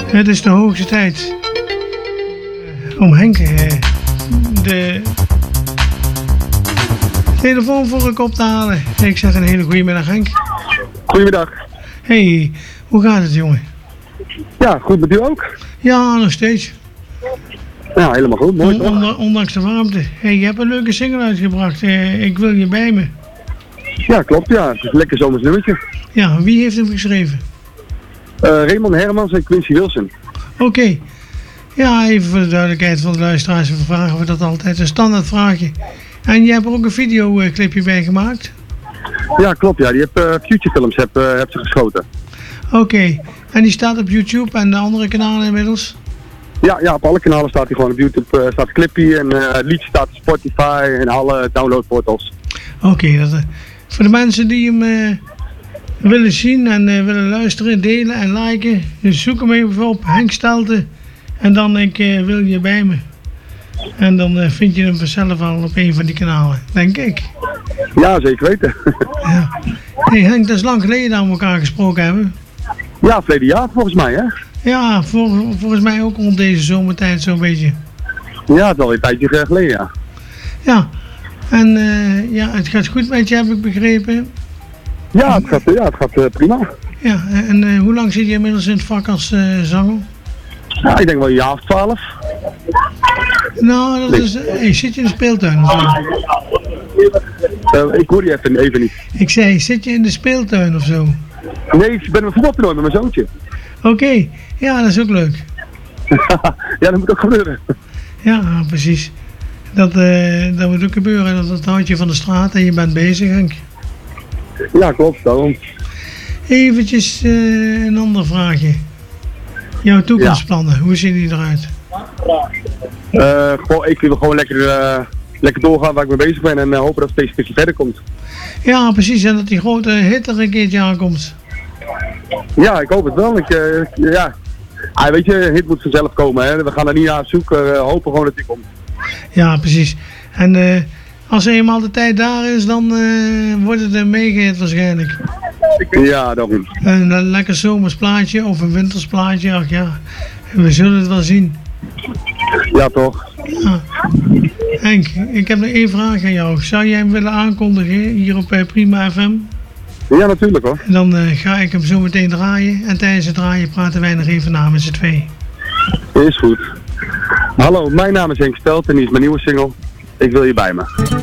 Het is de hoogste tijd om Henk de telefoon voor ik op te halen. Ik zeg een hele goede middag, Henk. Goedemiddag. Hey, hoe gaat het, jongen? Ja, goed met u ook? Ja, nog steeds. Ja, helemaal goed. Mooi toch? Ondanks de warmte. Hey, je hebt een leuke single uitgebracht. Ik wil je bij me. Ja, klopt ja. Het is een lekker zomers nummertje. Ja, wie heeft hem geschreven? Raymond Hermans en Quincy Wilson. Oké. Ja, even voor de duidelijkheid van de luisteraars. We vragen we dat altijd. Een standaard vraagje. En je hebt er ook een videoclipje bij gemaakt? Ja, klopt ja. Die heb Future Films heb ze geschoten. Oké. En die staat op YouTube en de andere kanalen inmiddels? Ja, op alle kanalen staat hij gewoon. Op YouTube staat Clippy en het liedje staat op Spotify en alle downloadportals. Oké, voor de mensen die hem willen zien en willen luisteren, delen en liken, dus zoek hem even op, Henk Stelte, en dan ik wil je bij me. En dan vind je hem vanzelf al op een van die kanalen, denk ik. Ja, zeker weten. Ja. Hey Henk, dat is lang geleden dat we elkaar gesproken hebben. Ja, verleden jaar volgens mij hè? Ja, volgens mij ook rond deze zomertijd zo'n beetje. Ja, het is al een tijdje geleden ja. Ja, en ja, het gaat goed met je, heb ik begrepen. Ja, het gaat prima. Ja, en hoe lang zit je inmiddels in het vak als zanger? Ja, ik denk wel een jaar of 12. Nou, dat is... Hey, zit je in de speeltuin of zo? Ik hoor je even niet. Ik zei, zit je in de speeltuin of zo? Nee, ik ben op een voetbaltoernooi met mijn zoontje. Oké, ja, dat is ook leuk. Ja, dat moet ook gebeuren. Ja, precies. Dat moet ook gebeuren. Dat houdt je van de straat en je bent bezig, Henk. Ja, klopt, daarom. Eventjes een ander vraagje. Jouw toekomstplannen, hoe zien die eruit? Ik wil gewoon lekker doorgaan waar ik mee bezig ben en hopen dat het steeds een stukje verder komt. Ja, precies. En dat die grote hit er een keertje aankomt. Ja, ik hoop het wel. Weet je, een hit moet vanzelf komen. Hè. We gaan er niet naar op zoek. Hopen gewoon dat die komt. Ja, precies. En als eenmaal de tijd daar is, dan wordt het een mega-hit waarschijnlijk. Ja, daarom. Een lekker zomers plaatje of een winters plaatje, ach ja. We zullen het wel zien. Ja, toch. Ja. Henk, ik heb nog één vraag aan jou. Zou jij hem willen aankondigen hier op Prima FM? Ja, natuurlijk hoor. En dan ga ik hem zo meteen draaien. En tijdens het draaien praten wij nog even na met z'n twee. Is goed. Hallo, mijn naam is Henk Stelte en die is mijn nieuwe single. Ik wil je bij me.